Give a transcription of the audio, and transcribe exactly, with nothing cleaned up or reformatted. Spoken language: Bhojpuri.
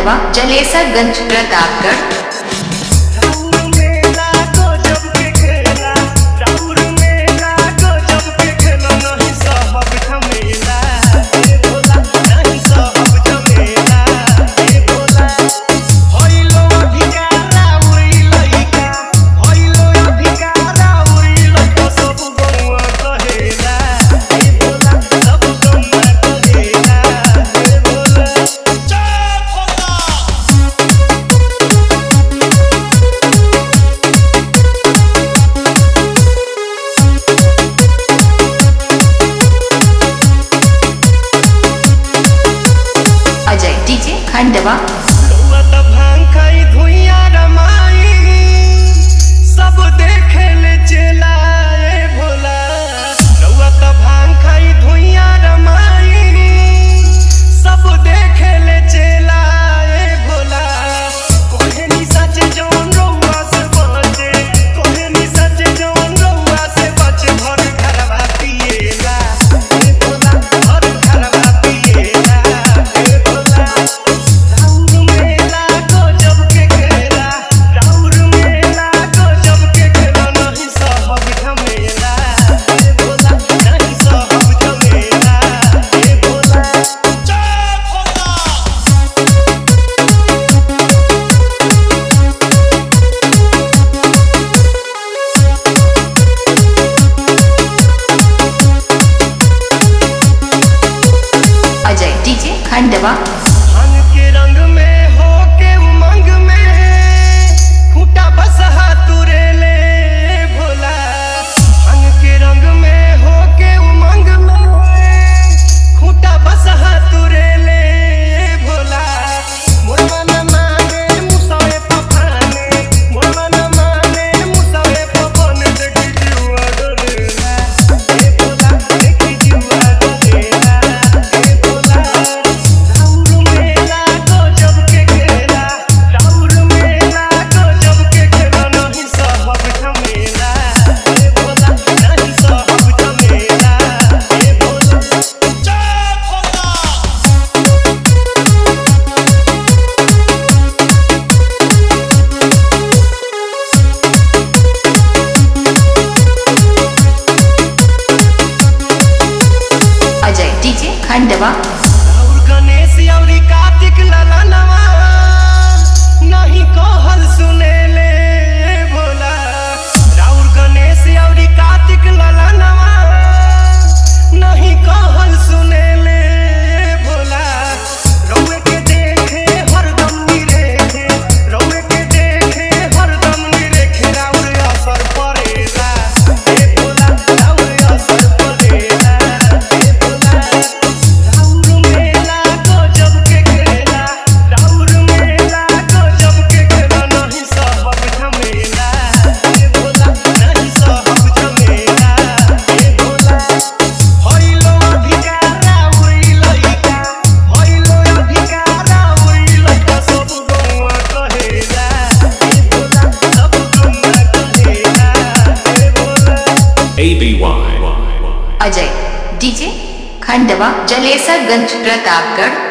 खंडवा जलेसरगंज प्रतापगढ़। खंडवा सब देखे ले चला भोला रउआ त भांग खाई धुइया रमाई सब देखे ले चला भोला कोहे नी सच जौन रउआ से बचे कोहे नी सच जौन रउआ से बचे भर घरवा पिएला ए भोला भर घरवा पिएला ए भोला खंडवा भांग के रंग में हो के उमंग में खूटा बसहा तुरे ले भोला भांग के रंग में हो के उमंग में खूटा बसहा तुरे ले भोला मोरवा न माने मुसवे पपाने मोरवा न माने मुसवे पपन देखी जुआ डरेला ए भोला देखी जुआ डरेला ए भोला खंडवा और गणेश और कार्तिक ललनवा नहीं कहल सुने ले भोला राउर गणेश और कार्तिक ललनवा नहीं कहल सुने ले भोला रउए के देखे हरदम निरेखे रउए के देखे हरदम निरेखे राउर असर पड़ेला ए भोला राउर असर पड़ेला ए भोला अजय डीजे खंडवा जलेसरगंज प्रतापगढ़।